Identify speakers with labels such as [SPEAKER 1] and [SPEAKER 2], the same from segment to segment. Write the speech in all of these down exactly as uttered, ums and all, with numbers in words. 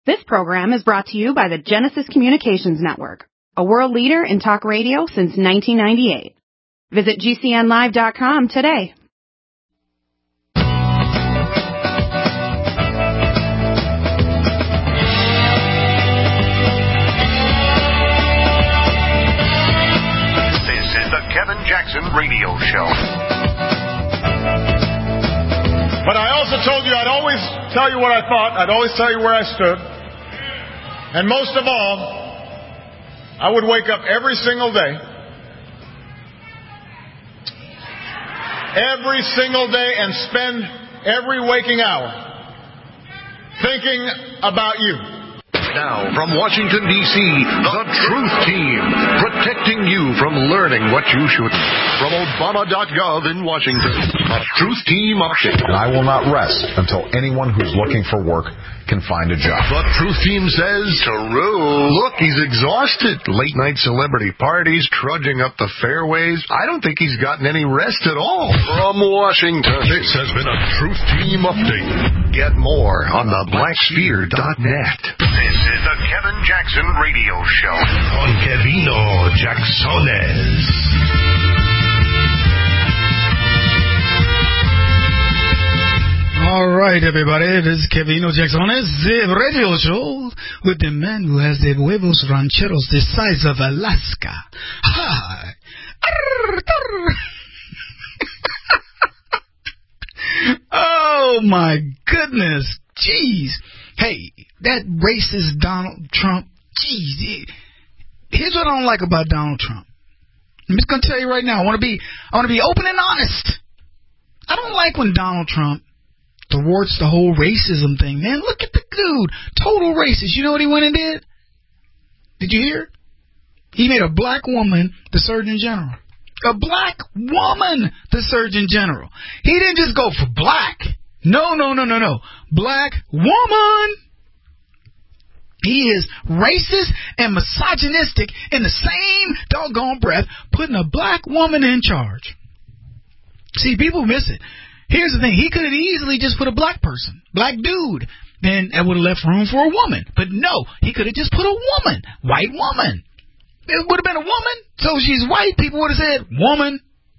[SPEAKER 1] This program is brought to you by the Genesis Communications Network, a world leader in talk radio since nineteen ninety-eight. Visit G C N live dot com today.
[SPEAKER 2] This is the Kevin Jackson Radio Show.
[SPEAKER 3] But I also told you I'd always tell you what I thought. I'd always tell you where I stood. And most of all, I would wake up every single day, every single day, and spend every waking hour thinking about you.
[SPEAKER 2] Now, from Washington, D C, the Truth Team, protecting you from learning what you shouldn't. From Obama dot gov in Washington, a Truth Team update.
[SPEAKER 4] And I will not rest until anyone who's looking for work can find a job.
[SPEAKER 2] The Truth Team says, Taru, look, he's exhausted. Late night celebrity parties, trudging up the fairways. I don't think he's gotten any rest at all. From Washington, this has been a Truth Team update. Get more on the black sphere dot net. This is the Kevin Jackson Radio Show. Con Kevino Jacksones.
[SPEAKER 5] All right, everybody, this is Kevino Jacksones, the radio show with the man who has the huevos rancheros the size of Alaska. Hi. Oh, my goodness. Jeez. Hey, that racist Donald Trump, jeez. Here's what I don't like about Donald Trump. I'm just going to tell you right now, I want to be I want to be open and honest. I don't like when Donald Trump thwarts the whole racism thing. Man, look at the dude. Total racist. You know what he went and did? Did you hear? He made a black woman the Surgeon General. A black woman the Surgeon General. He didn't just go for black. No, no, no, no, no. Black woman. He is racist and misogynistic in the same doggone breath, putting a black woman in charge. See, people miss it. Here's the thing. He could have easily just put a black person, black dude. Then that would have left room for a woman. But no, he could have just put a woman, white woman. It would have been a woman. So she's white. People would have said, woman.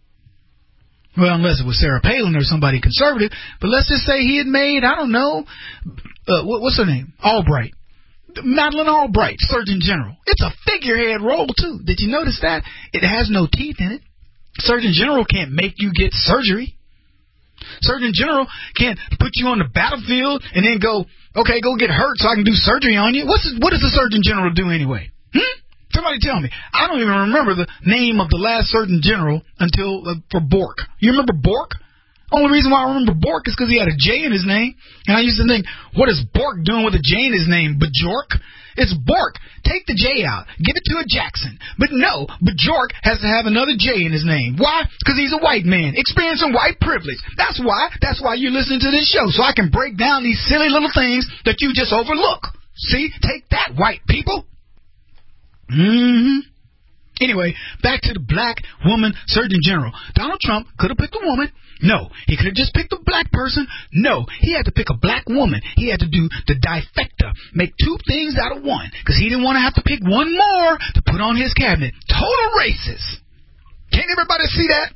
[SPEAKER 5] Well, unless it was Sarah Palin or somebody conservative. But let's just say he had made, I don't know, uh, what, what's her name? Albright. Madeleine Albright, Surgeon General. It's a figurehead role, too. Did you notice that? It has no teeth in it. Surgeon General can't make you get surgery. Surgeon General can't put you on the battlefield and then go, okay, go get hurt so I can do surgery on you. What's what does the Surgeon General do anyway? Hmm? Somebody tell me. I don't even remember the name of the last Surgeon General until uh, for Bork. You remember Bork? Only reason why I remember Bork is because he had a J in his name. And I used to think, what is Bork doing with a J in his name? Bajork? It's Bork. Take the J out. Give it to a Jackson. But no, Bajork has to have another J in his name. Why? Because he's a white man experiencing white privilege. That's why. That's why you're listening to this show, so I can break down these silly little things that you just overlook. See? Take that, white people. Mm-hmm. Anyway, back to the black woman Surgeon General. Donald Trump could have picked a woman. No. He could have just picked a black person. No. He had to pick a black woman. He had to do the difecta, make two things out of one, because he didn't want to have to pick one more to put on his cabinet. Total racist. Can't everybody see that?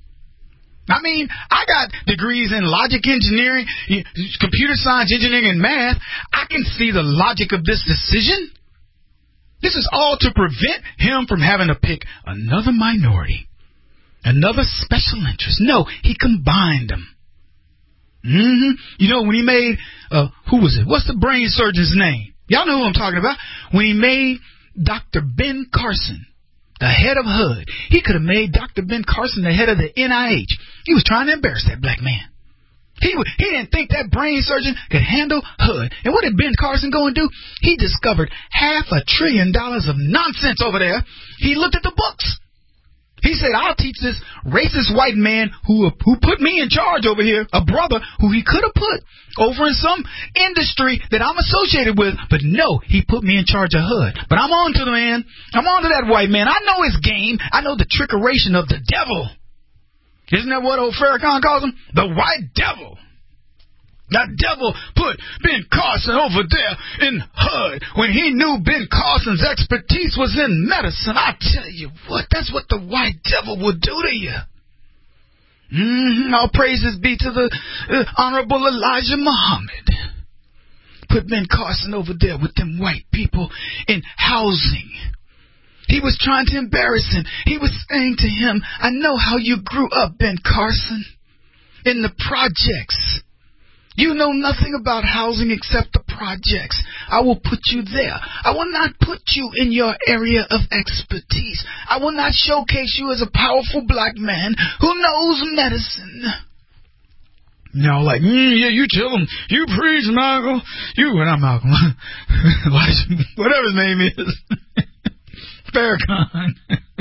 [SPEAKER 5] I mean, I got degrees in logic engineering, computer science, engineering, and math. I can see the logic of this decision. This is all to prevent him from having to pick another minority, another special interest. No, he combined them. Mm-hmm. You know, when he made, uh, who was it? What's the brain surgeon's name? Y'all know who I'm talking about. When he made Doctor Ben Carson the head of H U D, he could have made Doctor Ben Carson the head of the N I H. He was trying to embarrass that black man. He he didn't think that brain surgeon could handle H U D. And what did Ben Carson go and do? He discovered half a trillion dollars of nonsense over there. He looked at the books. He said, I'll teach this racist white man who who put me in charge over here, a brother who he could have put over in some industry that I'm associated with. But no, he put me in charge of H U D. But I'm on to the man. I'm on to that white man. I know his game. I know the trickeration of the devil. Isn't that what old Farrakhan calls him? The white devil. That devil put Ben Carson over there in H U D when he knew Ben Carson's expertise was in medicine. I tell you what, that's what the white devil will do to you. Mm-hmm. All praises be to the uh, Honorable Elijah Muhammad. Put Ben Carson over there with them white people in housing. He was trying to embarrass him. He was saying to him, I know how you grew up, Ben Carson, in the projects. You know nothing about housing except the projects. I will put you there. I will not put you in your area of expertise. I will not showcase you as a powerful black man who knows medicine. Now, like, mm, yeah, you tell him. You preach, Malcolm. You, and I'm Malcolm. Whatever his name is. Farrakhan.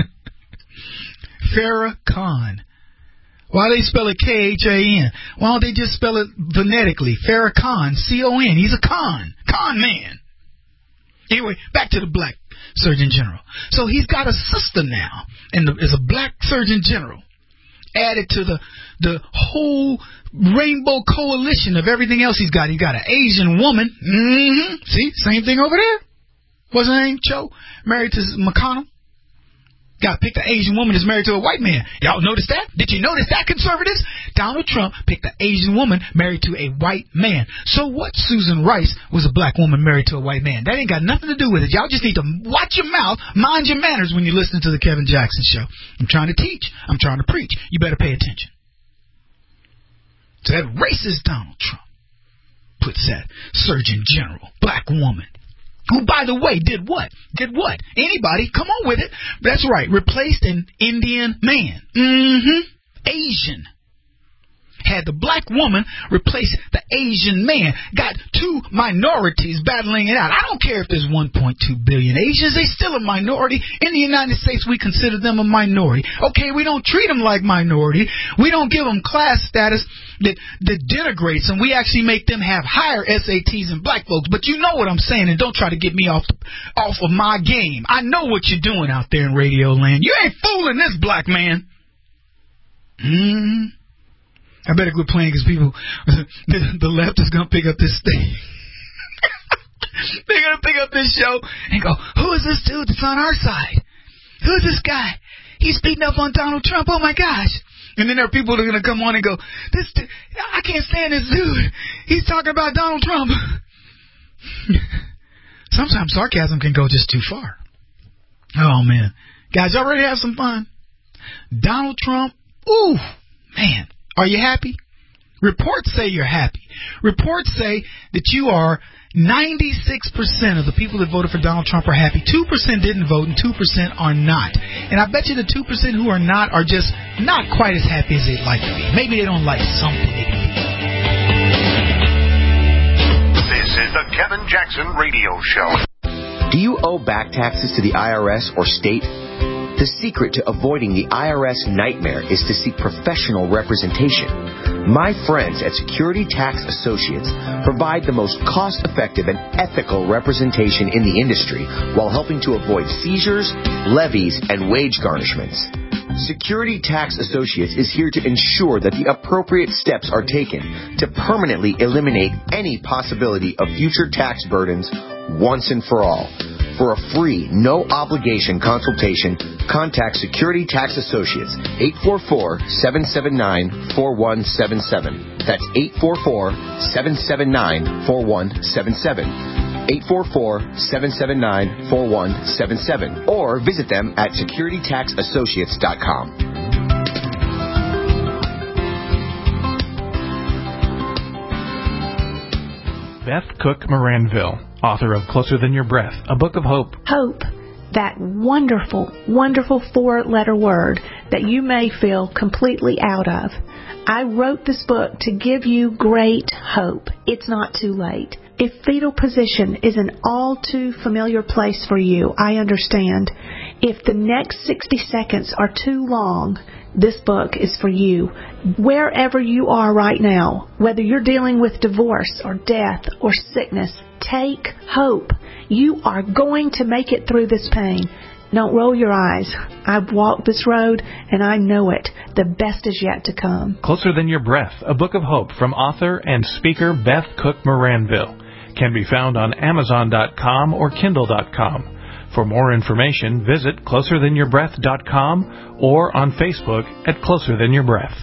[SPEAKER 5] Farrakhan. Why they spell it K H A N? Why don't they just spell it phonetically? Farrakhan, C O N. He's a con. Con man. Anyway, back to the black Surgeon General. So he's got a sister now, and is a black Surgeon General. Added to the the whole rainbow coalition of everything else he's got. He got an Asian woman. Mm-hmm. See, same thing over there. What's her name? Cho. Married to McConnell. Got picked an Asian woman that's married to a white man. Y'all notice that? Did you notice that, conservatives? Donald Trump picked an Asian woman married to a white man. So what? Susan Rice was a black woman married to a white man. That ain't got nothing to do with it. Y'all just need to watch your mouth, mind your manners when you listen to the Kevin Jackson Show. I'm trying to teach. I'm trying to preach. You better pay attention. So that racist Donald Trump puts that Surgeon General, black woman, who, by the way, did what? Did what? Anybody? Come on with it. That's right. Replaced an Indian man. Mm-hmm. Asian. Had the black woman replace the Asian man. Got two minorities battling it out. I don't care if there's one point two billion Asians. They're still a minority. In the United States, we consider them a minority. Okay, we don't treat them like minority. We don't give them class status that, that denigrates them. We actually make them have higher S A Ts than black folks. But you know what I'm saying, and don't try to get me off, off of my game. I know what you're doing out there in radio land. You ain't fooling this black man. Hmm. I better quit playing because people, the, the left is going to pick up this thing. They're going to pick up this show and go, who is this dude that's on our side? Who is this guy? He's beating up on Donald Trump. Oh, my gosh. And then there are people that are going to come on and go, this, I can't stand this dude. He's talking about Donald Trump. Sometimes sarcasm can go just too far. Oh, man. Guys, y'all ready to have some fun? Donald Trump, ooh, man. Are you happy? Reports say you're happy. Reports say that you are ninety-six percent of the people that voted for Donald Trump are happy. two percent didn't vote and two percent are not. And I bet you the two percent who are not are just not quite as happy as they'd like to be. Maybe they don't like something they can do.
[SPEAKER 2] This is the Kevin Jackson Radio Show.
[SPEAKER 6] Do you owe back taxes to the I R S or state? The secret to avoiding the I R S nightmare is to seek professional representation. My friends at Security Tax Associates provide the most cost-effective and ethical representation in the industry while helping to avoid seizures, levies, and wage garnishments. Security Tax Associates is here to ensure that the appropriate steps are taken to permanently eliminate any possibility of future tax burdens once and for all. For a free, no-obligation consultation, contact Security Tax Associates, eight four four, seven seven nine, four one seven seven. That's eight four four, seven seven nine, four one seven seven. eight four four, seven seven nine, four one seven seven. Or visit them at security tax associates dot com.
[SPEAKER 7] Beth Cook Moranville, author of Closer Than Your Breath, a book of hope.
[SPEAKER 8] Hope, that wonderful, wonderful four-letter word that you may feel completely out of. I wrote this book to give you great hope. It's not too late. If fetal position is an all too familiar place for you, I understand. If the next sixty seconds are too long, this book is for you. Wherever you are right now, whether you're dealing with divorce or death or sickness, take hope. You are going to make it through this pain. Don't roll your eyes. I've walked this road and I know it. The best is yet to come.
[SPEAKER 7] Closer Than Your Breath, a book of hope from author and speaker Beth Cook Moranville, can be found on Amazon dot com or Kindle dot com. For more information, visit closer than your breath dot com or on Facebook at Closer Than Your Breath.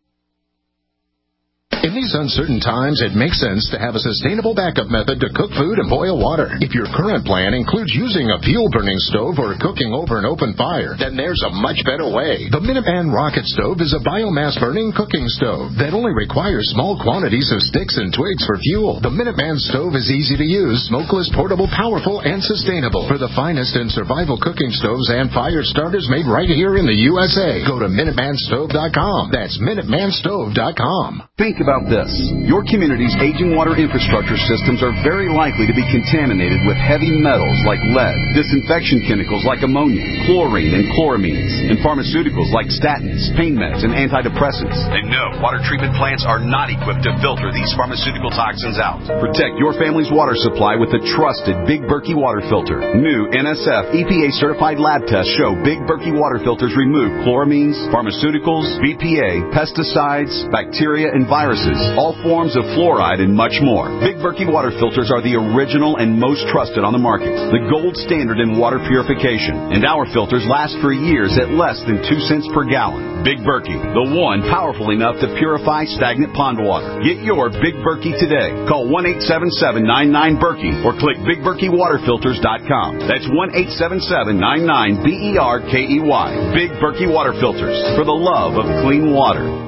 [SPEAKER 9] In these uncertain times, it makes sense to have a sustainable backup method to cook food and boil water. If your current plan includes using a fuel-burning stove or cooking over an open fire, then there's a much better way. The Minuteman Rocket Stove is a biomass-burning cooking stove that only requires small quantities of sticks and twigs for fuel. The Minuteman Stove is easy to use, smokeless, portable, powerful, and sustainable. For the finest in survival cooking stoves and fire starters made right here in the U S A, go to Minuteman Stove dot com. That's Minuteman Stove dot com.
[SPEAKER 10] Think about this. Your community's aging water infrastructure systems are very likely to be contaminated with heavy metals like lead, disinfection chemicals like ammonia, chlorine and chloramines, and pharmaceuticals like statins, pain meds, and antidepressants. And no, water treatment plants are not equipped to filter these pharmaceutical toxins out. Protect your family's water supply with the trusted Big Berkey water filter. New N S F E P A certified lab tests show Big Berkey water filters remove chloramines, pharmaceuticals, B P A, pesticides, bacteria, and viruses, all forms of fluoride, and much more. Big Berkey water filters are the original and most trusted on the market, the gold standard in water purification. And our filters last for years at less than two cents per gallon. Big Berkey, the one powerful enough to purify stagnant pond water. Get your Big Berkey today. Call one eight seven seven, nine nine, Berkey or click big berkey water filters dot com. That's one eight seven seven, nine nine, B E R K E Y. Big Berkey water filters, for the love of clean water.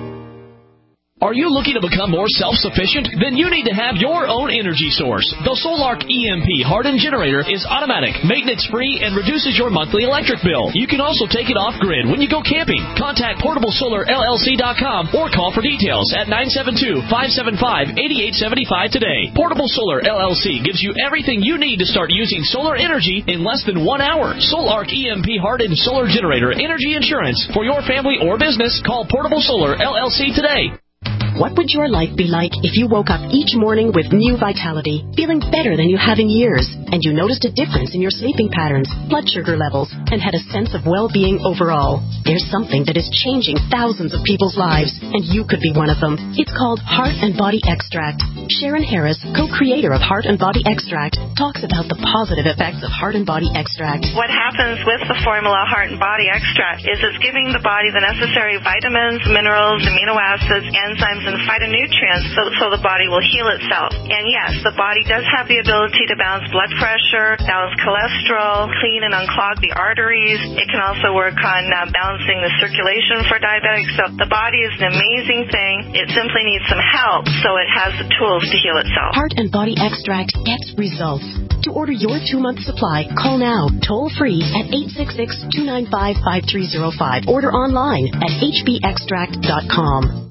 [SPEAKER 11] Are you looking to become more self-sufficient? Then you need to have your own energy source. The Solark E M P hardened generator is automatic, maintenance-free, and reduces your monthly electric bill. You can also take it off-grid when you go camping. Contact portable solar L L C dot com or call for details at nine seven two, five seven five, eight eight seven five today. Portable Solar L L C gives you everything you need to start using solar energy in less than one hour. Solark E M P hardened solar generator energy insurance for your family or business. Call Portable Solar L L C today.
[SPEAKER 12] What would your life be like if you woke up each morning with new vitality, feeling better than you have in years, and you noticed a difference in your sleeping patterns, blood sugar levels, and had a sense of well-being overall? There's something that is changing thousands of people's lives, and you could be one of them. It's called Heart and Body Extract. Sharon Harris, co-creator of Heart and Body Extract, talks about the positive effects of Heart and Body Extract.
[SPEAKER 13] What happens with the formula Heart and Body Extract is it's giving the body the necessary vitamins, minerals, amino acids, enzymes, and phytonutrients so, so the body will heal itself. And yes, the body does have the ability to balance blood pressure, balance cholesterol, clean and unclog the arteries. It can also work on uh, balancing the circulation for diabetics. So the body is an amazing thing. It simply needs some help so it has the tools to heal itself.
[SPEAKER 12] Heart and Body Extract gets results. To order your two-month supply, call now, toll-free at eight six six, two nine five, five three zero five. Order online at h b extract dot com.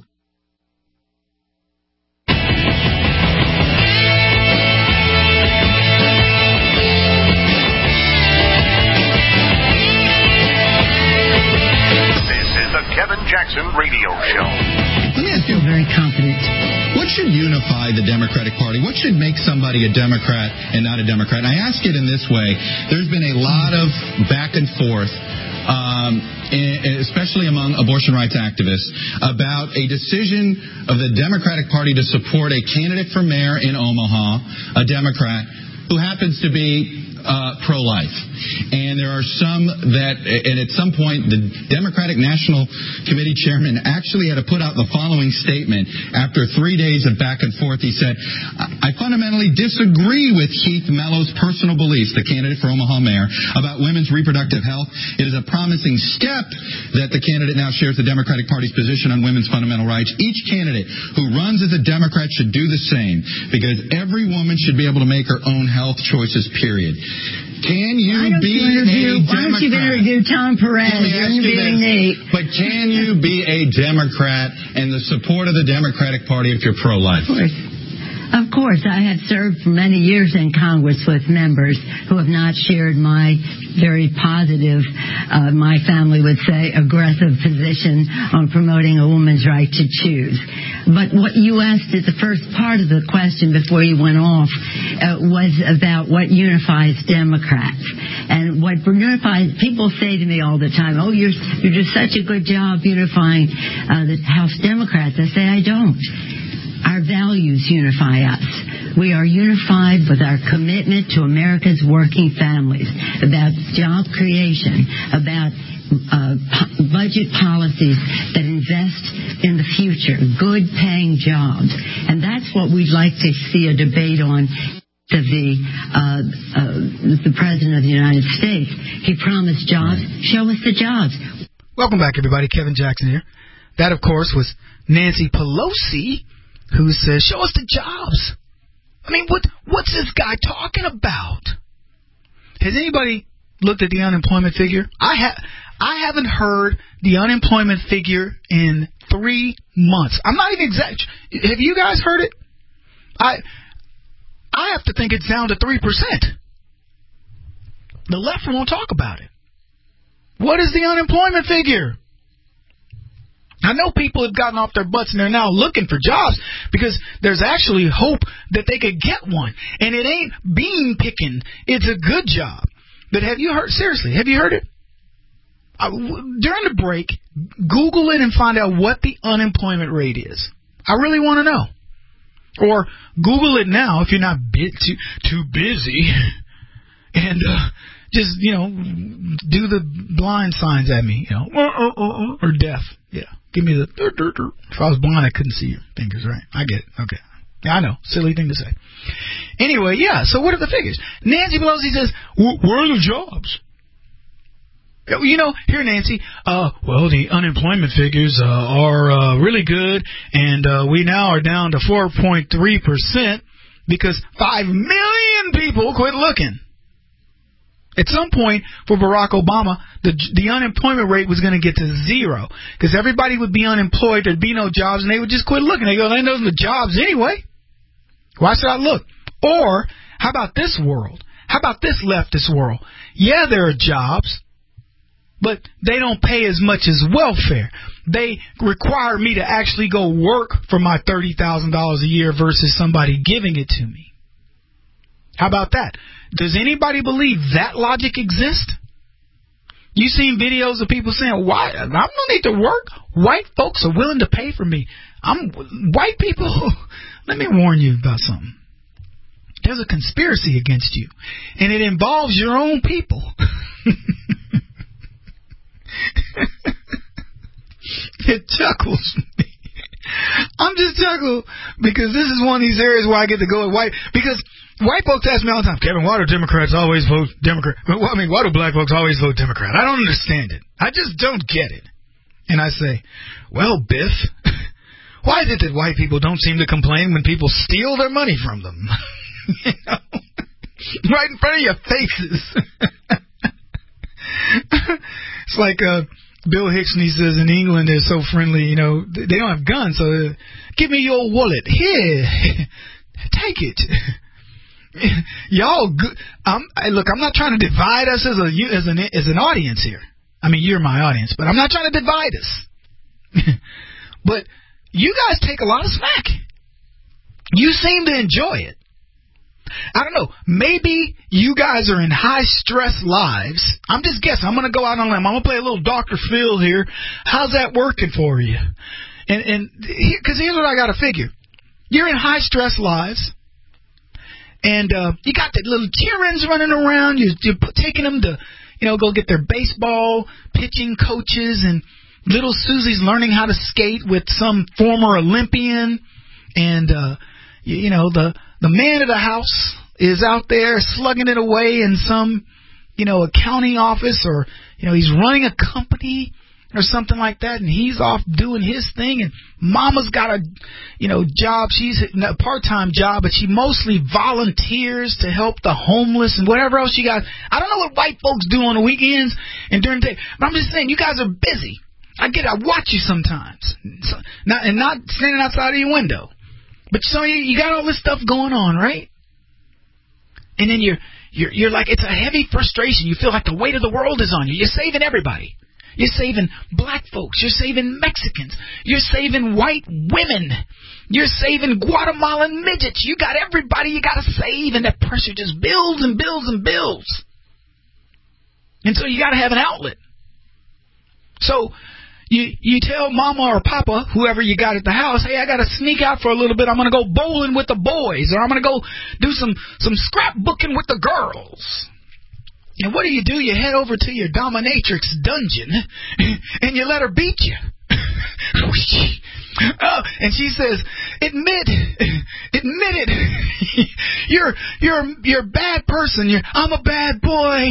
[SPEAKER 2] Kevin Jackson Radio Show.
[SPEAKER 14] Let me ask you a very confident. What should unify the Democratic Party? What should make somebody a Democrat and not a Democrat? And I ask it in this way. There's been a lot of back and forth, um, especially among abortion rights activists, about a decision of the Democratic Party to support a candidate for mayor in Omaha, a Democrat, who happens to be Uh, pro-life. And there are some that, and at some point, the Democratic National Committee chairman actually had to put out the following statement. After three days of back and forth, he said, I fundamentally disagree with Keith Mello's personal beliefs, the candidate for Omaha mayor, about women's reproductive health. It is a promising step that the candidate now shares the Democratic Party's position on women's fundamental rights. Each candidate who runs as a Democrat should do the same, because every woman should be able to make her own health choices, period. Can you be a Democrat?
[SPEAKER 15] Why don't you interview Tom Perez? You're interviewing me.
[SPEAKER 14] But can you be a Democrat and the support of the Democratic Party if you're pro-life?
[SPEAKER 15] Of course, I have served for many years in Congress with members who have not shared my very positive, uh, my family would say, aggressive position on promoting a woman's right to choose. But what you asked at the first part of the question before you went off uh, was about what unifies Democrats. And what unifies, people say to me all the time, oh, you're, you do such a good job unifying uh, the House Democrats. I say, I don't. Our values unify us. We are unified with our commitment to America's working families, about job creation, about uh, po- budget policies that invest in the future, good paying jobs. And that's what we'd like to see a debate on. To the uh, uh, the President of the United States. He promised jobs. Show us the jobs.
[SPEAKER 5] Welcome back, everybody. Kevin Jackson here. That, of course, was Nancy Pelosi, who says, show us the jobs. I mean, what what's this guy talking about? Has anybody looked at the unemployment figure? I ha- I haven't heard the unemployment figure in three months. I'm not even exact. Have you guys heard it? I I have to think it's down to three percent. The left won't talk about it. What is the unemployment figure? I know people have gotten off their butts and they're now looking for jobs because there's actually hope that they could get one. And it ain't bean picking. It's a good job. But have you heard, seriously, have you heard it? Uh, during the break, Google it and find out what the unemployment rate is. I really want to know. Or Google it now if you're not bit too, too busy. And uh, just, you know, do the blind signs at me, you know, uh, uh, uh, or deaf. Yeah. Give me the, dur, dur, dur. If I was blind, I couldn't see your fingers, right? I get it. Okay. Yeah, I know. Silly thing to say. Anyway, yeah, so what are the figures? Nancy Pelosi says, where are the jobs? You know, here, Nancy, uh, well, the unemployment figures uh, are uh, really good, and uh, we now are down to four point three percent because five million people quit looking. At some point, for Barack Obama, the the unemployment rate was going to get to zero because everybody would be unemployed, there'd be no jobs, and they would just quit looking. They go, there ain't no jobs anyway. Why should I look? Or, how about this world? How about this leftist world? Yeah, there are jobs, but they don't pay as much as welfare. They require me to actually go work for my thirty thousand dollars a year versus somebody giving it to me. How about that? Does anybody believe that logic exists? You seen videos of people saying, "Why? I don't need to work. White folks are willing to pay for me." I'm white people. Let me warn you about something. There's a conspiracy against you, and it involves your own people. It chuckles me. I'm just chuckling because this is one of these areas where I get to go with white. Because white folks ask me all the time, Kevin, why do Democrats always vote Democrat? I mean, why do black folks always vote Democrat? I don't understand it. I just don't get it. And I say, well, Biff, why is it that white people don't seem to complain when people steal their money from them? You know? Right in front of your faces. It's like uh, Bill Hicks, and he says in England they're so friendly, you know, they don't have guns, so uh, give me your wallet. Here, take it. Y'all, good. I'm, I, look, I'm not trying to divide us as a as an as an audience here. I mean, you're my audience, but I'm not trying to divide us. But you guys take a lot of smack. You seem to enjoy it. I don't know. Maybe you guys are in high-stress lives. I'm just guessing. I'm going to go out on a limb. I'm going to play a little Doctor Phil here. How's that working for you? And and because here's what I got to figure. You're in high-stress lives, and uh, you got the little cheer-ins running around. You're, you're taking them to, you know, go get their baseball pitching coaches, and little Susie's learning how to skate with some former Olympian, and, uh, you, you know, the... The man of the house is out there slugging it away in some, you know, accounting office, or, you know, he's running a company or something like that, and he's off doing his thing, and mama's got a, you know, job. She's a part-time job, but she mostly volunteers to help the homeless and whatever else you got. I don't know what white folks do on the weekends and during the day, but I'm just saying, you guys are busy. I get it. I watch you sometimes, so, not, and not standing outside of your window. But so you, you got all this stuff going on, right? And then you're, you're, you're like, it's a heavy frustration. You feel like the weight of the world is on you. You're saving everybody. You're saving black folks. You're saving Mexicans. You're saving white women. You're saving Guatemalan midgets. You got everybody you got to save, and that pressure just builds and builds and builds. And so you got to have an outlet. So you you tell mama or papa, whoever you got at the house, hey, I got to sneak out for a little bit. I'm going to go bowling with the boys, or I'm going to go do some, some scrapbooking with the girls. And what do you do? You head over to your dominatrix dungeon, and you let her beat you. Oh, and she says, admit, admit it. You're, you're, you're a bad person. You're, I'm a bad boy.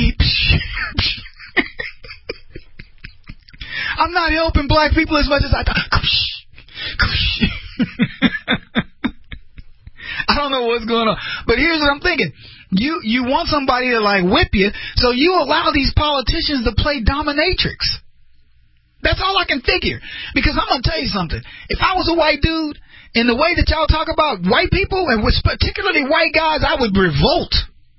[SPEAKER 5] I'm not helping black people as much as I thought. I don't know what's going on. But here's what I'm thinking. You, you want somebody to, like, whip you, so you allow these politicians to play dominatrix. That's all I can figure. Because I'm going to tell you something. If I was a white dude, in the way that y'all talk about white people, and with particularly white guys, I would revolt.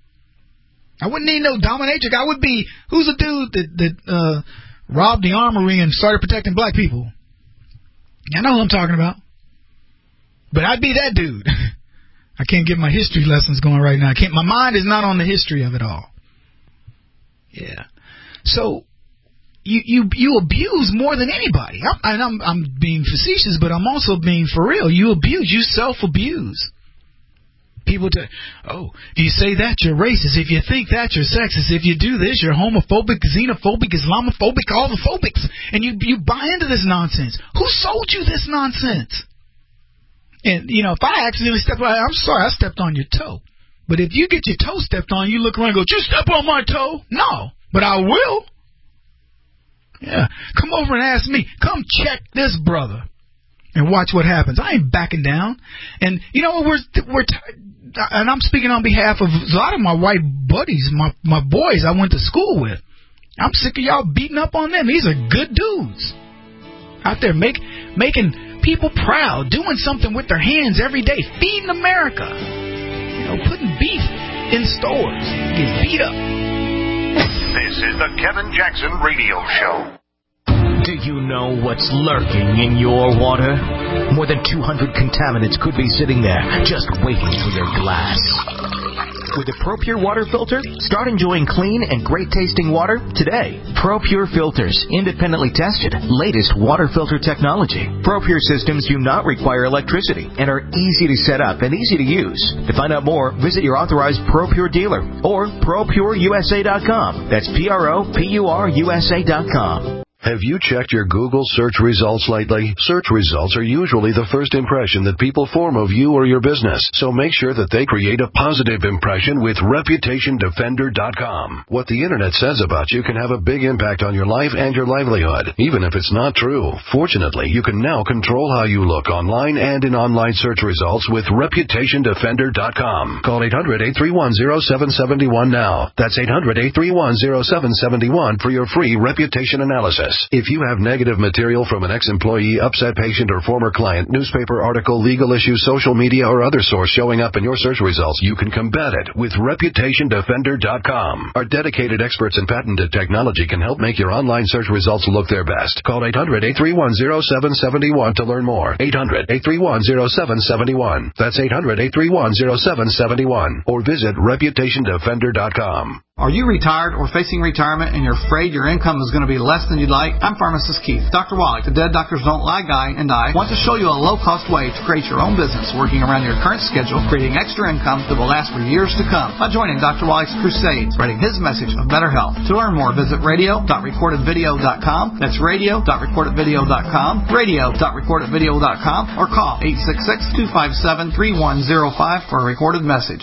[SPEAKER 5] I wouldn't need no dominatrix. I would be, who's a dude that, that uh, robbed the armory and started protecting black people? I know who I'm talking about. But I'd be that dude. I can't get my history lessons going right now. I can't. My mind is not on the history of it all. Yeah. So you you you abuse more than anybody. I'm, and I'm I'm being facetious, but I'm also being for real. You abuse. You self-abuse. People tell, oh, if you say that, you're racist. If you think that, you're sexist. If you do this, you're homophobic, xenophobic, Islamophobic, all the phobics. And you you buy into this nonsense. Who sold you this nonsense? And, you know, if I accidentally step on, I'm sorry, I stepped on your toe. But if you get your toe stepped on, you look around and go, did you step on my toe? No, but I will. Yeah, come over and ask me. Come check this brother and watch what happens. I ain't backing down. And, you know, we're, we're, t- and I'm speaking on behalf of a lot of my white buddies, my, my boys I went to school with. I'm sick of y'all beating up on them. These are good dudes out there make, making people proud, doing something with their hands every day, feeding America, you know, putting beef in stores, get beat up.
[SPEAKER 2] This is the Kevin Jackson Radio Show.
[SPEAKER 6] Do you know what's lurking in your water? More than two hundred contaminants could be sitting there, just waiting for your glass. With the ProPure water filter, start enjoying clean and great-tasting water today. ProPure filters, independently tested, latest water filter technology. ProPure systems do not require electricity and are easy to set up and easy to use. To find out more, visit your authorized ProPure dealer or pro pure u s a dot com. That's P R O P U R U S A dot com.
[SPEAKER 2] Have you checked your Google search results lately? Search results are usually the first impression that people form of you or your business, so make sure that they create a positive impression with reputation defender dot com. What the internet says about you can have a big impact on your life and your livelihood, even if it's not true. Fortunately, you can now control how you look online and in online search results with reputation defender dot com. Call eight hundred, eight three one, zero seven seven one now. That's eight hundred, eight three one, zero seven seven one for your free reputation analysis. If you have negative material from an ex-employee, upset patient, or former client, newspaper article, legal issue, social media, or other source showing up in your search results, you can combat it with reputation defender dot com. Our dedicated experts in patented technology can help make your online search results look their best. Call eight hundred, eight three one, zero seven seven one to learn more. eight hundred, eight three one, zero seven seven one. That's eight hundred, eight three one, zero seven seven one. Or visit reputation defender dot com.
[SPEAKER 16] Are you retired or facing retirement and you're afraid your income is going to be less than you'd like? I'm pharmacist Keith. Doctor Wallach, the Dead Doctors Don't Lie guy, and I want to show you a low-cost way to create your own business working around your current schedule, creating extra income that will last for years to come by joining Doctor Wallach's crusade, spreading his message of better health. To learn more, visit radio dot recorded video dot com. That's radio dot recorded video dot com, radio dot recorded video dot com, or call eight six six, two five seven, three one zero five for a recorded message.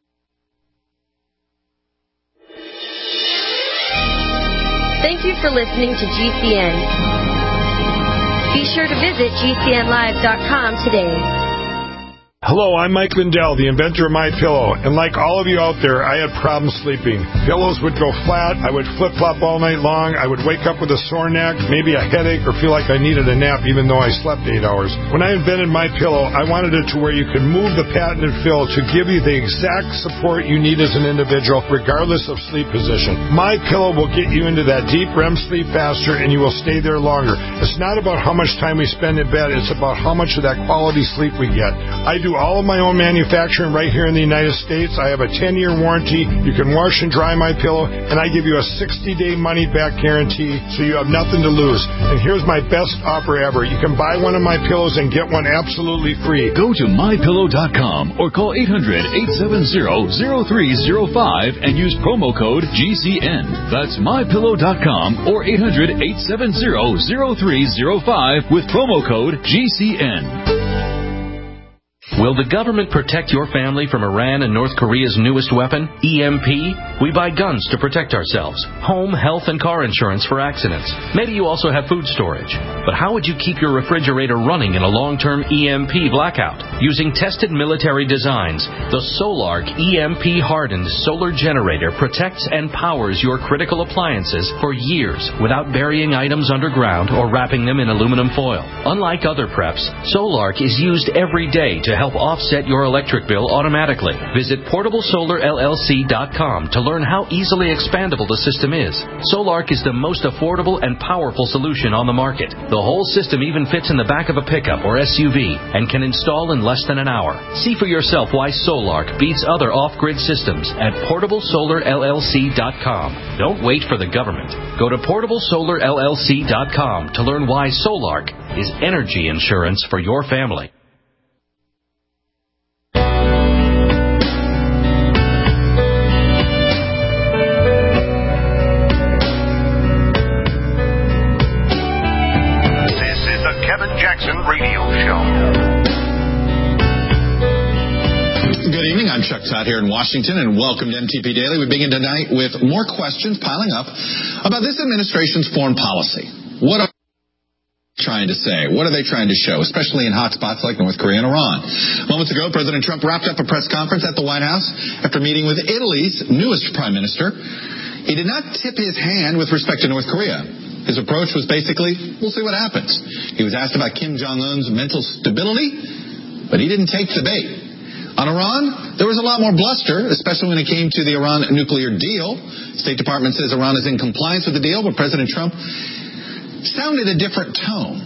[SPEAKER 17] Thank you for listening to G C N. Be sure to visit G C N live dot com today.
[SPEAKER 3] Hello, I'm Mike Lindell, the inventor of MyPillow, and like all of you out there, I had problems sleeping. Pillows would go flat, I would flip-flop all night long, I would wake up with a sore neck, maybe a headache, or feel like I needed a nap even though I slept eight hours. When I invented MyPillow, I wanted it to where you could move the patented fill to give you the exact support you need as an individual, regardless of sleep position. MyPillow will get you into that deep R E M sleep faster, and you will stay there longer. It's not about how much time we spend in bed, it's about how much of that quality sleep we get. I do all of my own manufacturing right here in the United States. I have a ten-year warranty. You can wash and dry my pillow, and I give you a sixty-day money-back guarantee, so you have nothing to lose. And here's my best offer ever. You can buy one of my pillows and get one absolutely free.
[SPEAKER 18] Go to my pillow dot com or call eight hundred, eight seven zero, zero three zero five and use promo code G C N. That's my pillow dot com or eight hundred, eight seven zero, zero three zero five with promo code G C N.
[SPEAKER 11] Will the government protect your family from Iran and North Korea's newest weapon, E M P? We buy guns to protect ourselves, home, health, and car insurance for accidents. Maybe you also have food storage. But how would you keep your refrigerator running in a long-term E M P blackout? Using tested military designs, the Solark E M P-hardened solar generator protects and powers your critical appliances for years without burying items underground or wrapping them in aluminum foil. Unlike other preps, Solark is used every day to help offset your electric bill automatically. Visit portable solar L L C dot com to learn how easily expandable the system is. Solark is the most affordable and powerful solution on the market. The whole system even fits in the back of a pickup or S U V and can install in less than an hour. See for yourself why Solark beats other off-grid systems at portable solar L L C dot com. Don't wait for the government. Go to portable solar L L C dot com to learn why Solark is energy insurance for your family.
[SPEAKER 2] Radio Show.
[SPEAKER 14] Good evening. I'm Chuck Todd here in Washington, and welcome to M T P Daily. We begin tonight with more questions piling up about this administration's foreign policy. What are they trying to say? What are they trying to show, especially in hot spots like North Korea and Iran? Moments ago, President Trump wrapped up a press conference at the White House after meeting with Italy's newest prime minister. He did not tip his hand with respect to North Korea. His approach was basically, we'll see what happens. He was asked about Kim Jong-un's mental stability, but he didn't take the bait. On Iran, there was a lot more bluster, especially when it came to the Iran nuclear deal. State Department says Iran is in compliance with the deal, but President Trump sounded a different tone.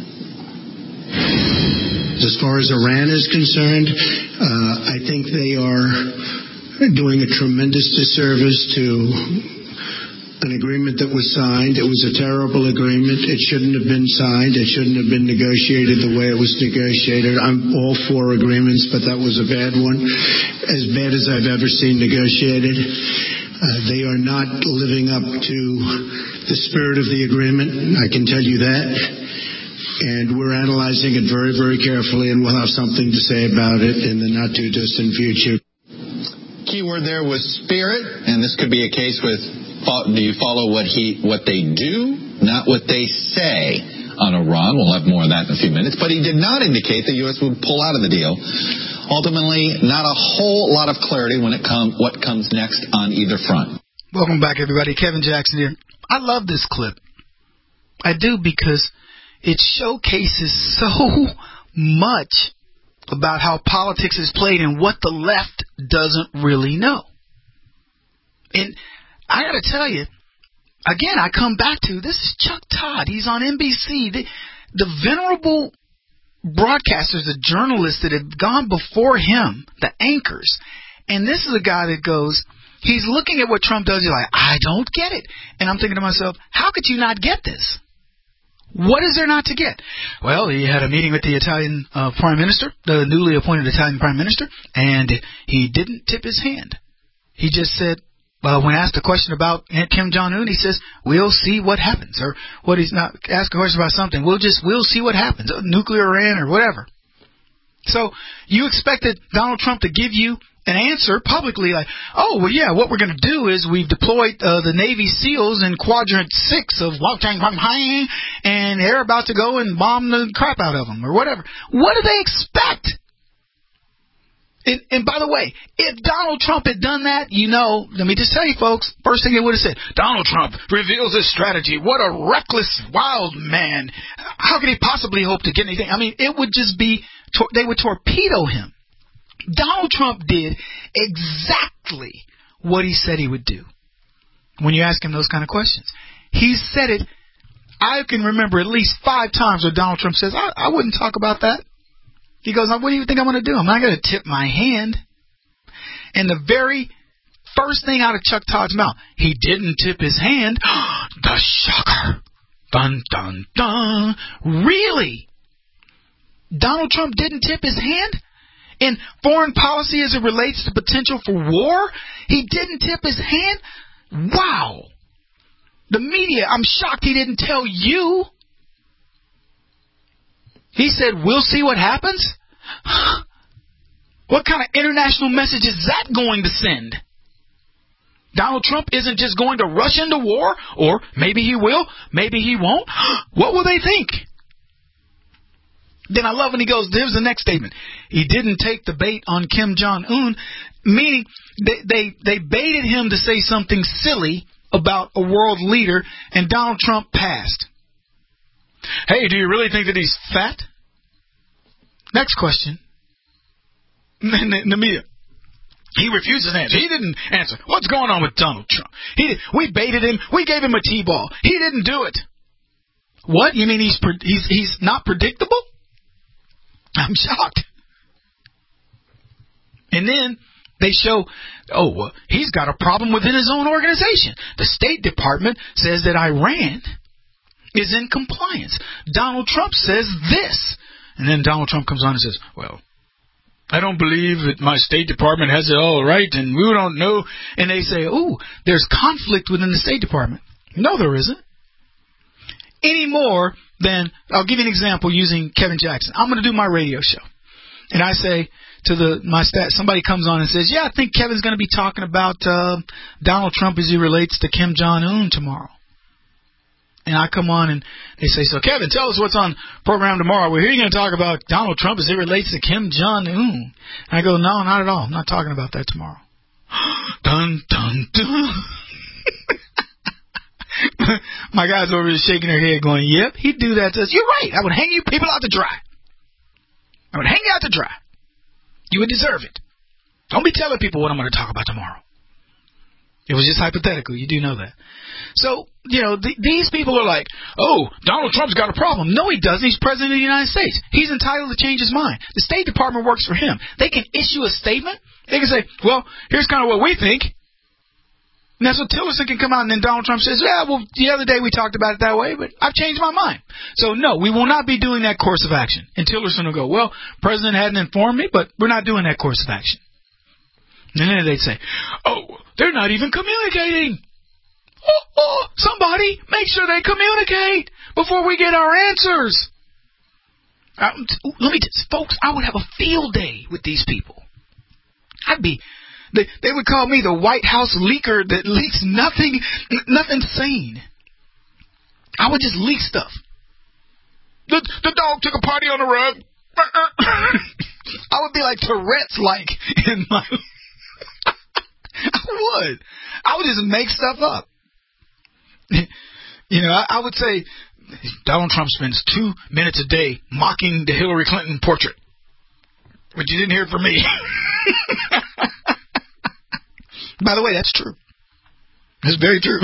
[SPEAKER 19] As far as Iran is concerned, uh, I think they are doing a tremendous disservice to an agreement that was signed. It was a terrible agreement. It shouldn't have been signed. It shouldn't have been negotiated the way it was negotiated. I'm all for agreements, but that was a bad one, as bad as I've ever seen negotiated. Uh, they are not living up to the spirit of the agreement. I can tell you that. And we're analyzing it very, very carefully, and we'll have something to say about it in the not-too-distant future.
[SPEAKER 14] Key word there was spirit, and this could be a case with do you follow what he what they do, not what they say on Iran. We'll have more of that in a few minutes. But he did not indicate the U S would pull out of the deal. Ultimately, not a whole lot of clarity when it comes what comes next on either front.
[SPEAKER 5] Welcome back, everybody. Kevin Jackson here. I love this clip. I do, because it showcases so much about how politics is played and what the left doesn't really know. And I got to tell you, again, I come back to, this is Chuck Todd. He's on N B C. The, the venerable broadcasters, the journalists that have gone before him, the anchors. And this is a guy that goes, he's looking at what Trump does. He's like, I don't get it. And I'm thinking to myself, how could you not get this? What is there not to get? Well, he had a meeting with the Italian uh, prime minister, the newly appointed Italian prime minister, and he didn't tip his hand. He just said, well, when asked a question about Kim Jong-un, he says, we'll see what happens. Or what he's not asked a question about something, we'll just, we'll see what happens. Nuclear Iran or whatever. So you expected Donald Trump to give you an answer publicly like, oh, well, yeah, what we're going to do is we've deployed uh, the Navy SEALs in Quadrant six of Wotang Hang, and they're about to go and bomb the crap out of them or whatever. What do they expect? And, and by the way, if Donald Trump had done that, you know, let me just tell you, folks, first thing it would have said, Donald Trump reveals his strategy. What a reckless, wild man. How could he possibly hope to get anything? I mean, it would just be, they would torpedo him. Donald Trump did exactly what he said he would do when you ask him those kind of questions. He said it. I can remember at least five times where Donald Trump says, I, I wouldn't talk about that. He goes, what do you think I'm going to do? I'm not going to tip my hand. And the very first thing out of Chuck Todd's mouth, he didn't tip his hand. The shocker. Dun, dun, dun. Really? Donald Trump didn't tip his hand? In foreign policy as it relates to potential for war? He didn't tip his hand? Wow. The media, I'm shocked he didn't tell you. He said, we'll see what happens? What kind of international message is that going to send? Donald Trump isn't just going to rush into war, or maybe he will, maybe he won't. What will they think? Then I love when he goes, here's the next statement. He didn't take the bait on Kim Jong-un, meaning they, they, they baited him to say something silly about a world leader, and Donald Trump passed. Hey, do you really think that he's fat? Next question. The media. He refuses to answer. He didn't answer. What's going on with Donald Trump? He, we baited him. We gave him a T-ball. He didn't do it. What? You mean he's he's he's not predictable? I'm shocked. And then they show, oh, well, he's got a problem within his own organization. The State Department says that Iran is in compliance. Donald Trump says this. And then Donald Trump comes on and says, well, I don't believe that my State Department has it all right, and we don't know. And they say, ooh, there's conflict within the State Department. No, there isn't. Any more than, I'll give you an example using Kevin Jackson. I'm going to do my radio show. And I say to the my staff, somebody comes on and says, yeah, I think Kevin's going to be talking about uh, Donald Trump as he relates to Kim Jong-un tomorrow. And I come on and they say, so Kevin, tell us what's on program tomorrow. We're here going to talk about Donald Trump as it relates to Kim Jong-un. And I go, no, not at all. I'm not talking about that tomorrow. Dun, dun, dun. My guys over here shaking their head going, yep, he'd do that to us. You're right. I would hang you people out to dry. I would hang you out to dry. You would deserve it. Don't be telling people what I'm going to talk about tomorrow. It was just hypothetical. You do know that. So, you know, th- these people are like, oh, Donald Trump's got a problem. No, he doesn't. He's president of the United States. He's entitled to change his mind. The State Department works for him. They can issue a statement. They can say, well, here's kind of what we think. And that's what Tillerson can come out, and then Donald Trump says, yeah, well, the other day we talked about it that way, but I've changed my mind. So, no, we will not be doing that course of action. And Tillerson will go, well, President hadn't informed me, but we're not doing that course of action. And then they'd say, oh, they're not even communicating. Oh, oh, somebody make sure they communicate before we get our answers. Um, let me just, folks, I would have a field day with these people. I'd be, they, they would call me the White House leaker that leaks nothing, nothing sane. I would just leak stuff. The, the dog took a party on the rug. I would be like Tourette's-like in my... I would. I would just make stuff up. You know, I, I would say Donald Trump spends two minutes a day mocking the Hillary Clinton portrait. But you didn't hear it from me. By the way, that's true. That's very true.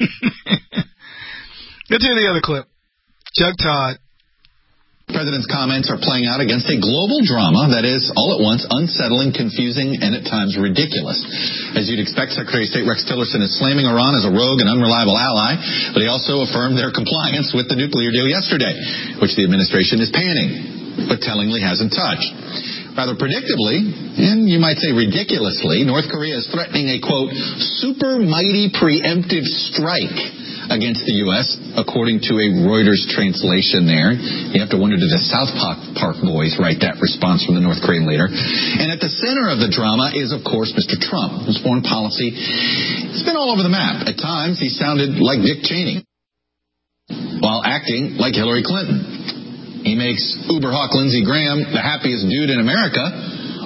[SPEAKER 5] Let's hear the other clip. Chuck Todd.
[SPEAKER 14] The president's comments are playing out against a global drama that is, all at once, unsettling, confusing, and at times ridiculous. As you'd expect, Secretary of State Rex Tillerson is slamming Iran as a rogue and unreliable ally, but he also affirmed their compliance with the nuclear deal yesterday, which the administration is panning, but tellingly hasn't touched. Rather predictably, and you might say ridiculously, North Korea is threatening a, quote, super mighty preemptive strike against the U S, according to a Reuters translation there. You have to wonder, did the South Park boys write that response from the North Korean leader? And at the center of the drama is, of course, Mister Trump, whose foreign policy has been all over the map. At times, he sounded like Dick Cheney, while acting like Hillary Clinton. He makes Uber hawk Lindsey Graham the happiest dude in America,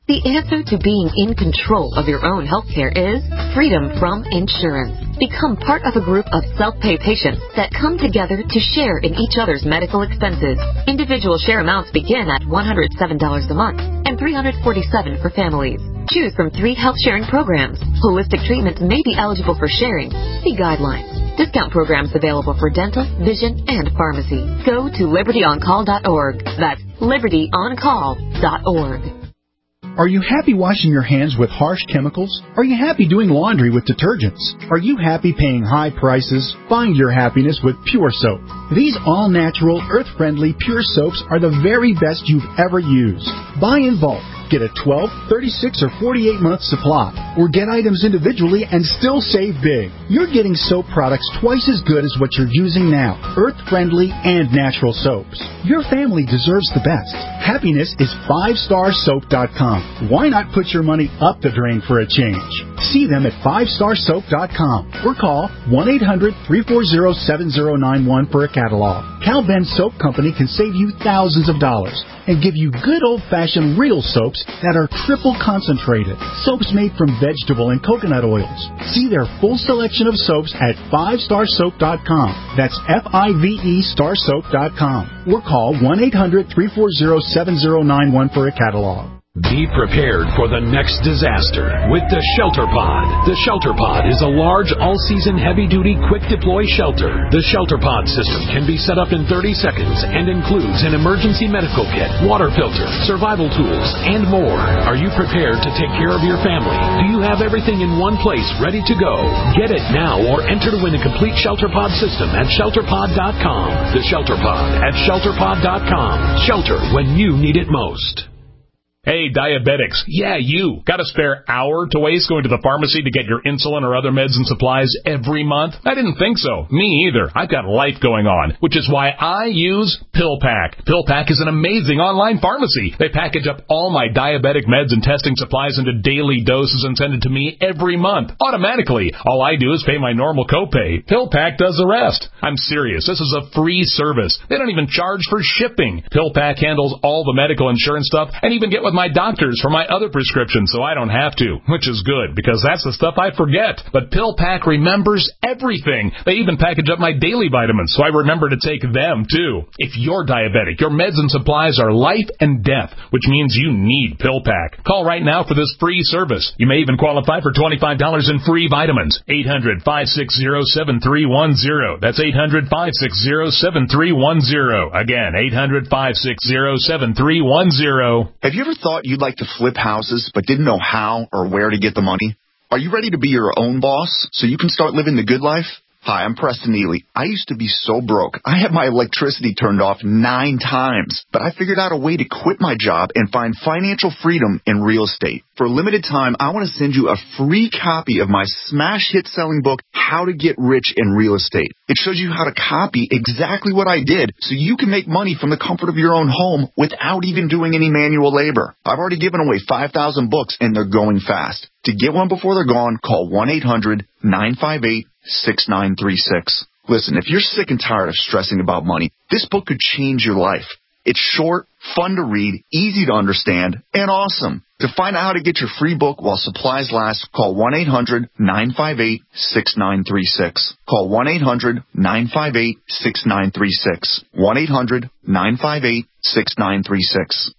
[SPEAKER 1] The answer to being in control of your own healthcare is freedom from insurance. Become part of a group of self-pay patients that come together to share in each other's medical expenses. Individual share amounts begin at one hundred seven dollars a month and three hundred forty-seven dollars for families. Choose from three health sharing programs. Holistic treatments may be eligible for sharing. See guidelines. Discount programs available for dental, vision, and pharmacy. Go to liberty on call dot org. That's liberty on call dot org.
[SPEAKER 20] Are you happy washing your hands with harsh chemicals? Are you happy doing laundry with detergents? Are you happy paying high prices? Find your happiness with Pure Soap. These all-natural, earth-friendly Pure Soaps are the very best you've ever used. Buy in bulk. Get a twelve, thirty-six, or forty-eight month supply, or get items individually and still save big. You're getting soap products twice as good as what you're using now, earth-friendly and natural soaps. Your family deserves the best. Happiness is five star soap dot com. Why not put your money up the drain for a change? See them at five star soap dot com or call one eight hundred, three four zero, seven zero nine one for a catalog. Cal Ben Soap Company can save you thousands of dollars and give you good old-fashioned real soaps that are triple concentrated. Soaps made from vegetable and coconut oils. See their full selection of soaps at five star soap dot com. That's F I V E star soap dot com. Or call one eight hundred, three four zero, seven zero nine one for a catalog.
[SPEAKER 21] Be prepared for the next disaster with the Shelter Pod. The Shelter Pod is a large, all-season, heavy-duty, quick-deploy shelter. The Shelter Pod system can be set up in thirty seconds and includes an emergency medical kit, water filter, survival tools, and more. Are you prepared to take care of your family? Do you have everything in one place ready to go? Get it now or enter to win a complete Shelter Pod system at shelter pod dot com. The Shelter Pod at shelter pod dot com. Shelter when you need it most.
[SPEAKER 22] Hey, diabetics. Yeah, you. Got a spare hour to waste going to the pharmacy to get your insulin or other meds and supplies every month? I didn't think so. Me either. I've got life going on, which is why I use PillPack. PillPack is an amazing online pharmacy. They package up all my diabetic meds and testing supplies into daily doses and send it to me every month, automatically. All I do is pay my normal copay. PillPack does the rest. I'm serious. This is a free service. They don't even charge for shipping. PillPack handles all the medical insurance stuff and even get with my doctors for my other prescriptions so I don't have to, which is good because that's the stuff I forget. But PillPack remembers everything. They even package up my daily vitamins so I remember to take them too. If you're diabetic, your meds and supplies are life and death, which means you need PillPack. Call right now for this free service. You may even qualify for twenty-five dollars in free vitamins. eight hundred, five six zero, seven three one zero. That's eight hundred, five six zero, seven three one zero. Again, eight hundred, five six zero, seven three one zero.
[SPEAKER 23] Have you ever thought you'd like to flip houses but didn't know how or where to get the money? Are you ready to be your own boss so you can start living the good life? Hi, I'm Preston Neely. I used to be so broke. I had my electricity turned off nine times, but I figured out a way to quit my job and find financial freedom in real estate. For a limited time, I want to send you a free copy of my smash hit selling book, How to Get Rich in Real Estate. It shows you how to copy exactly what I did so you can make money from the comfort of your own home without even doing any manual labor. I've already given away five thousand books and they're going fast. To get one before they're gone, call one eight hundred, nine five eight, six nine three six. Listen, if you're sick and tired of stressing about money, this book could change your life. It's short, fun to read, easy to understand, and awesome. To find out how to get your free book while supplies last, call one eight hundred, nine five eight, six nine three six. Call one eight hundred, nine five eight, six nine three six. one eight hundred, nine five eight, six nine three six.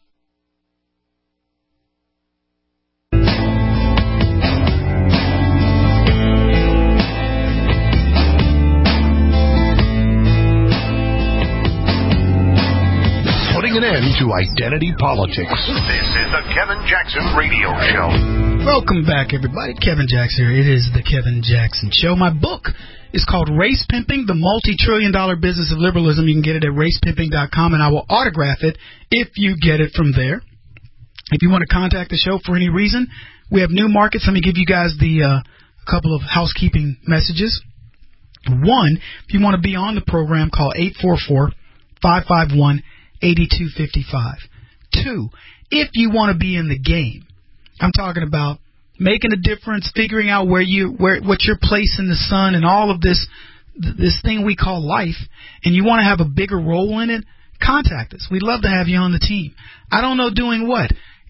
[SPEAKER 2] Putting an end to identity politics. This is the Kevin Jackson Radio Show.
[SPEAKER 5] Welcome back, everybody. Kevin Jackson here. It is the Kevin Jackson Show. My book is called Race Pimping, the Multi-Trillion Dollar Business of Liberalism. You can get it at race pimping dot com, and I will autograph it if you get it from there. If you want to contact the show for any reason, we have new markets. Let me give you guys the uh, couple of housekeeping messages. One, if you want to be on the program, call eight four four, five five one, eight two five five. Two, if you want to be in the game, I'm talking about making a difference, figuring out where you, where, what your place in the sun and all of this, this thing we call life, and you want to have a bigger role in it, contact us. We'd love to have you on the team. I don't know doing what.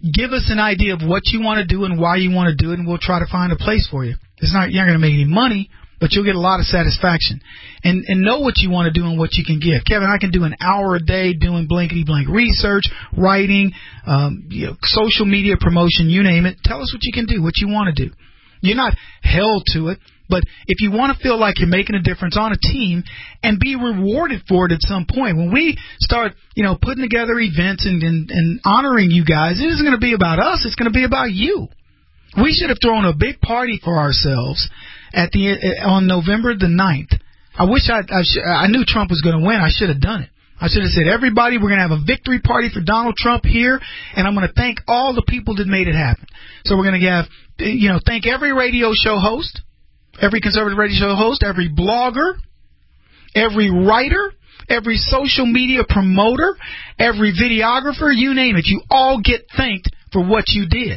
[SPEAKER 5] give us an idea of what you want to do and why you want to do it, and we'll try to find a place for you. It's not, you're not going to make any money, but you'll get a lot of satisfaction. And and know what you want to do and what you can give. Kevin, I can do an hour a day doing blankety-blank research, writing, um, you know, social media promotion, you name it. Tell us what you can do, what you want to do. You're not held to it, but if you want to feel like you're making a difference on a team and be rewarded for it at some point, when we start, you know, putting together events and, and, and honoring you guys, it isn't going to be about us. It's going to be about you. We should have thrown a big party for ourselves at the on November the ninth. I wish I I, sh- I knew Trump was going to win. I should have done it. I should have said, everybody, we're going to have a victory party for Donald Trump here, and I'm going to thank all the people that made it happen. So we're going to have, you know, thank every radio show host, every conservative radio show host, every blogger, every writer, every social media promoter, every videographer, you name it. You all get thanked for what you did.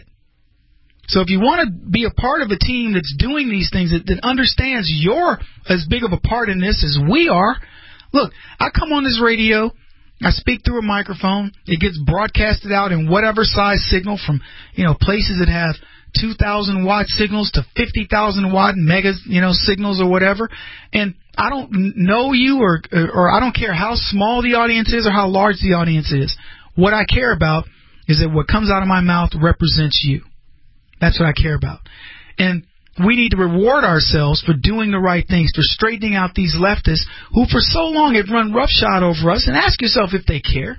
[SPEAKER 5] So if you want to be a part of a team that's doing these things, that, that understands you're as big of a part in this as we are, look, I come on this radio, I speak through a microphone, it gets broadcasted out in whatever size signal, from, you know, places that have two thousand watt signals to fifty thousand watt mega, you know, signals or whatever, and I don't know you or or I don't care how small the audience is or how large the audience is. What I care about is that what comes out of my mouth represents you. That's what I care about. And we need to reward ourselves for doing the right things, for straightening out these leftists who for so long have run roughshod over us. And ask yourself if they care.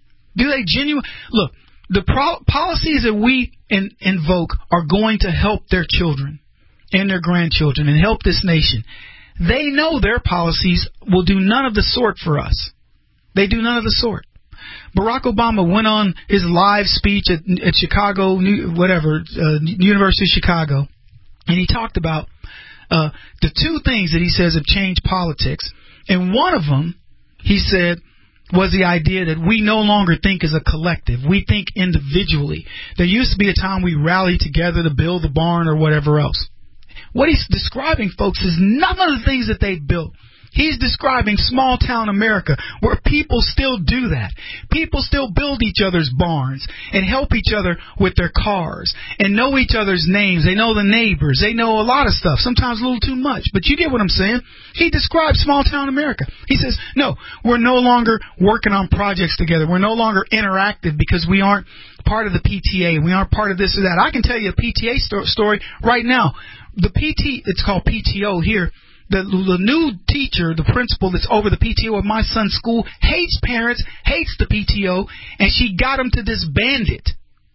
[SPEAKER 5] Do they genuinely? Look, the pro- policies that we in- invoke are going to help their children and their grandchildren and help this nation. They know their policies will do none of the sort for us. They do none of the sort. Barack Obama went on his live speech at, at Chicago, whatever, uh, University of Chicago, and he talked about uh, the two things that he says have changed politics. And one of them, he said, was the idea that we no longer think as a collective. We think individually. There used to be a time we rallied together to build the barn or whatever else. What he's describing, folks, is none of the things that they've built. He's describing small-town America, where people still do that. People still build each other's barns and help each other with their cars and know each other's names. They know the neighbors. They know a lot of stuff, sometimes a little too much. But you get what I'm saying. He describes small-town America. He says, no, we're no longer working on projects together. We're no longer interactive because we aren't part of the P T A. We aren't part of this or that. I can tell you a P T A sto- story right now. The P T, it's called P T O here. The, the new teacher, the principal that's over the P T O of my son's school, hates parents, hates the P T O, and she got him to disband it.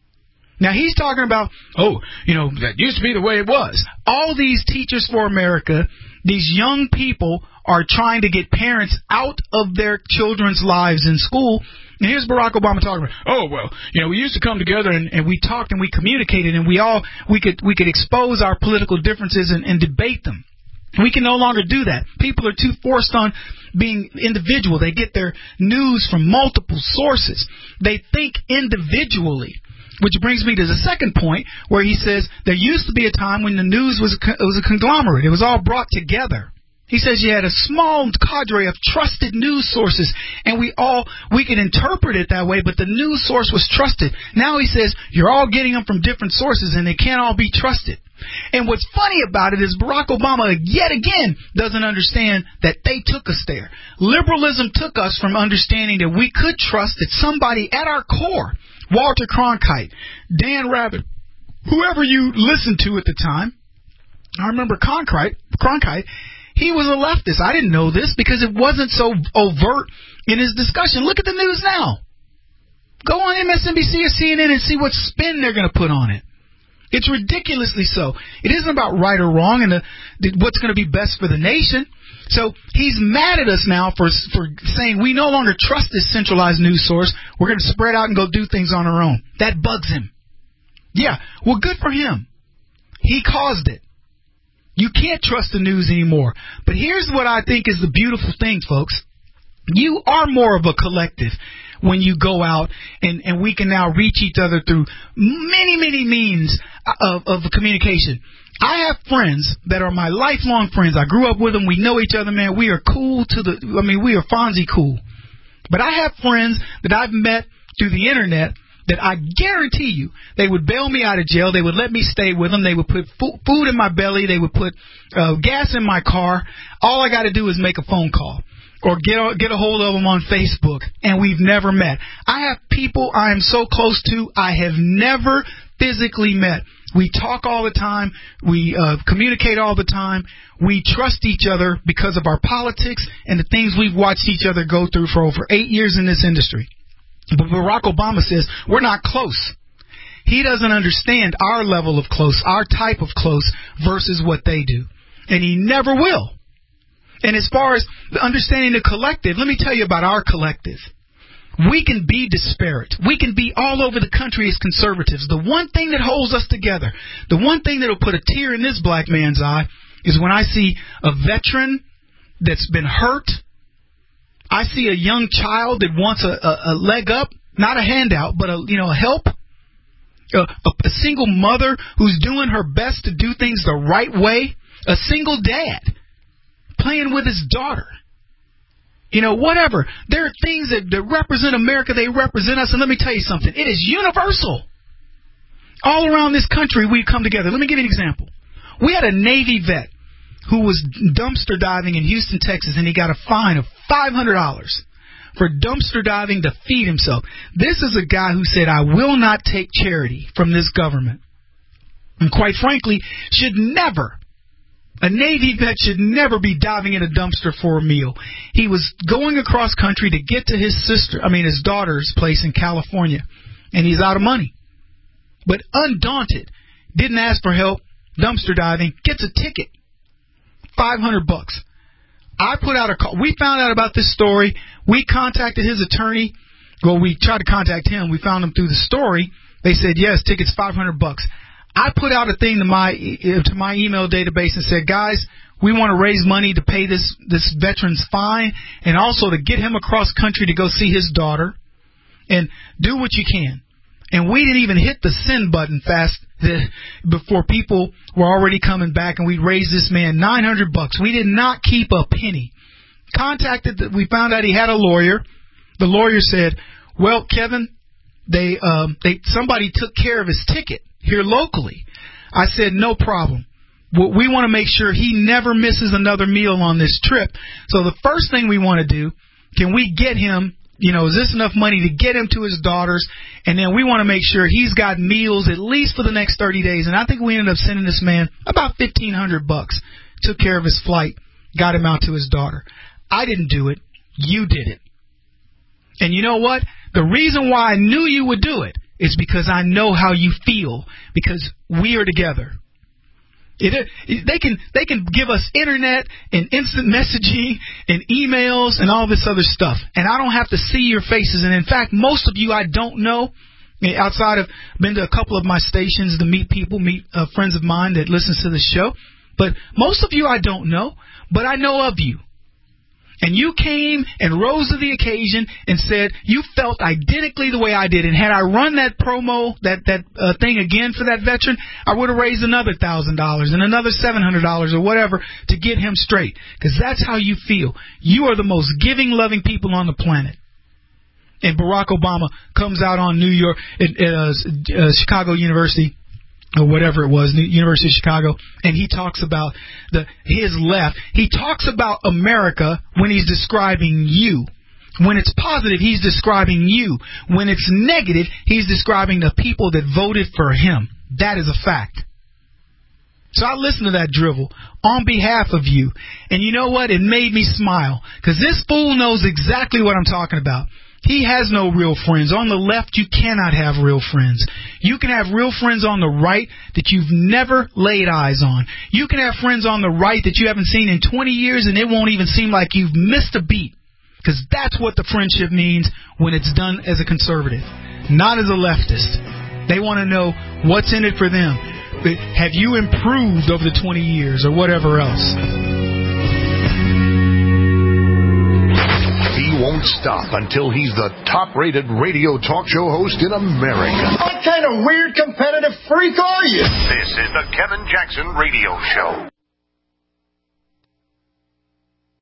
[SPEAKER 5] Now, he's talking about, oh, you know, that used to be the way it was. All these Teachers for America, these young people are trying to get parents out of their children's lives in school. And here's Barack Obama talking about, oh, well, you know, we used to come together and, and we talked and we communicated and we all, we could, we could expose our political differences and, and debate them. We can no longer do that. People are too forced on being individual. They get their news from multiple sources. They think individually, which brings me to the second point where he says there used to be a time when the news was a, it was a conglomerate. It was all brought together. He says you had a small cadre of trusted news sources, and we all, we could interpret it that way, but the news source was trusted. Now he says you're all getting them from different sources, and they can't all be trusted. And what's funny about it is Barack Obama, yet again, doesn't understand that they took us there. Liberalism took us from understanding that we could trust that somebody at our core, Walter Cronkite, Dan Rather, whoever you listened to at the time, I remember Cronkite, Cronkite, he was a leftist. I didn't know this because it wasn't so overt in his discussion. Look at the news now. Go on M S N B C or C N N and see what spin they're going to put on it. It's ridiculously so. It isn't about right or wrong and the, the, what's going to be best for the nation. So he's mad at us now for for saying we no longer trust this centralized news source. We're going to spread out and go do things on our own. That bugs him. Yeah, well, good for him. He caused it. You can't trust the news anymore. But here's what I think is the beautiful thing, folks. You are more of a collective when you go out, and, and we can now reach each other through many, many means of, of communication. I have friends that are my lifelong friends. I grew up with them. We know each other, man. We are cool to the, I mean, we are Fonzie cool. But I have friends that I've met through the internet that I guarantee you they would bail me out of jail. They would let me stay with them. They would put food in my belly. They would put uh, gas in my car. All I got to do is make a phone call or get a, get a hold of them on Facebook, and we've never met. I have people I am so close to I have never physically met. We talk all the time. We uh, communicate all the time. We trust each other because of our politics and the things we've watched each other go through for over eight years in this industry. But Barack Obama says we're not close. He doesn't understand our level of close, our type of close versus what they do. And he never will. And as far as understanding the collective, let me tell you about our collective. We can be disparate. We can be all over the country as conservatives. The one thing that holds us together, the one thing that will put a tear in this black man's eye is when I see a veteran that's been hurt. I see a young child that wants a, a, a leg up, not a handout, but a, you know, a help. A, a, a single mother who's doing her best to do things the right way. A single dad playing with his daughter. You know, whatever. There are things that, that represent America. They represent us. And let me tell you something. It is universal. All around this country, we come together. Let me give you an example. We had a Navy vet who was dumpster diving in Houston, Texas, and he got a fine of five hundred dollars for dumpster diving to feed himself. This is a guy who said, I will not take charity from this government. And quite frankly, should never, a Navy vet should never be diving in a dumpster for a meal. He was going across country to get to his sister, I mean his daughter's place in California, and he's out of money. But undaunted, didn't ask for help, dumpster diving, gets a ticket. five hundred bucks. I put out a call. We found out about this story. We contacted his attorney. Well, we tried to contact him. We found him through the story. They said, yes, ticket's five hundred bucks. I put out a thing to my to my email database and said, guys, we want to raise money to pay this, this veteran's fine and also to get him across country to go see his daughter and do what you can. And we didn't even hit the send button fast before people were already coming back, and we raised this man nine hundred bucks. We did not keep a penny. Contacted, we found out he had a lawyer. The lawyer said, well, Kevin, they um, they somebody took care of his ticket here locally. I said, no problem. Well, we want to make sure he never misses another meal on this trip. So the first thing we want to do, can we get him, you know, is this enough money to get him to his daughter's? And then we want to make sure he's got meals at least for the next thirty days. And I think we ended up sending this man about fifteen hundred bucks. Took care of his flight, got him out to his daughter. I didn't do it. You did it. And you know what? The reason why I knew you would do it is because I know how you feel, because we are together. It, they can they can give us internet and instant messaging and emails and all this other stuff, and I don't have to see your faces. And in fact, most of you I don't know. Outside of been to a couple of my stations to meet people, meet uh, friends of mine that listens to the show, but most of you I don't know, but I know of you. And you came and rose to the occasion and said you felt identically the way I did. And had I run that promo, that that uh, thing again for that veteran, I would have raised another one thousand dollars and another seven hundred dollars or whatever to get him straight. Because that's how you feel. You are the most giving, loving people on the planet. And Barack Obama comes out on New York, at, uh, uh, Chicago University, or whatever it was, University of Chicago, and he talks about the his left. He talks about America when he's describing you. When it's positive, he's describing you. When it's negative, he's describing the people that voted for him. That is a fact. So I listened to that drivel on behalf of you. And you know what? It made me smile. Because this fool knows exactly what I'm talking about. He has no real friends. On the left, you cannot have real friends. You can have real friends on the right that you've never laid eyes on. You can have friends on the right that you haven't seen in twenty years, and it won't even seem like you've missed a beat. Because that's what the friendship means when it's done as a conservative, not as a leftist. They want to know what's in it for them. Have you improved over the twenty years or whatever else?
[SPEAKER 2] Won't stop until he's the top-rated radio talk show host in America.
[SPEAKER 4] What kind of weird competitive freak are you?
[SPEAKER 2] This is the Kevin Jackson Radio Show.